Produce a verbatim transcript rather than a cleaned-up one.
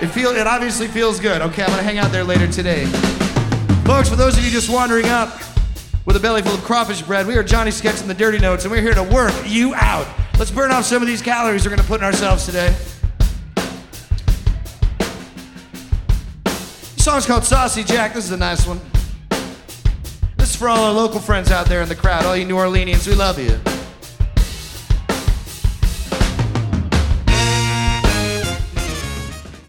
It feel it obviously feels good. Okay, I'm gonna hang out there later today. Folks, for those of you just wandering up with a belly full of crawfish bread, we are Johnny Sketch and the Dirty Notes, and we're here to work you out. Let's burn off some of these calories we're gonna put in ourselves today. The song's called Saucy Jack. This is a nice one. This is for all our local friends out there in the crowd, all you New Orleanians, we love you.